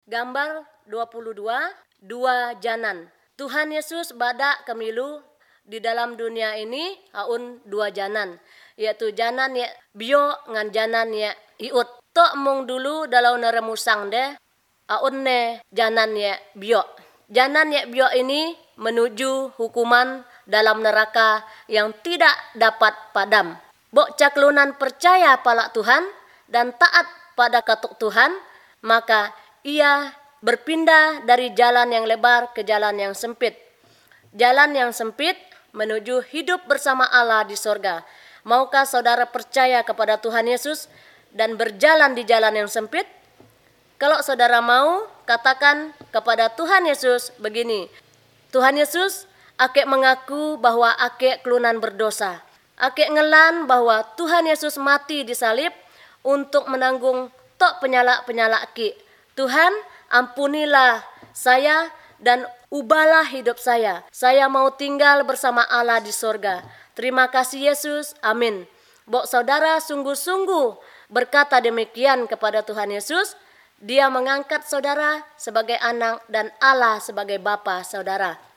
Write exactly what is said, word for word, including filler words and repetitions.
Gambar dua puluh dua, dua janan. Tuhan Yesus bada kemilu di dalam dunia ini aun dua janan, yaitu janan ya bio ngan janan ya iut. Tok mung dulu dalau neremusang deh aun ne janan ya bio. Janan ya bio ini menuju hukuman dalam neraka yang tidak dapat padam. Bok caklunan percaya pala Tuhan dan taat pada katuk Tuhan, maka ia berpindah dari jalan yang lebar ke jalan yang sempit. Jalan yang sempit menuju hidup bersama Allah di sorga. Maukah saudara percaya kepada Tuhan Yesus dan berjalan di jalan yang sempit? Kalau saudara mau, katakan kepada Tuhan Yesus begini, Tuhan Yesus, ake mengaku bahwa ake kelunan berdosa. Ake ngelan bahwa Tuhan Yesus mati di salib untuk menanggung tok penyalak-penyalak ki. Tuhan, ampunilah saya dan ubahlah hidup saya. Saya mau tinggal bersama Allah di sorga. Terima kasih Yesus, amin. Bok saudara sungguh-sungguh berkata demikian kepada Tuhan Yesus, Dia mengangkat saudara sebagai anak dan Allah sebagai bapa saudara.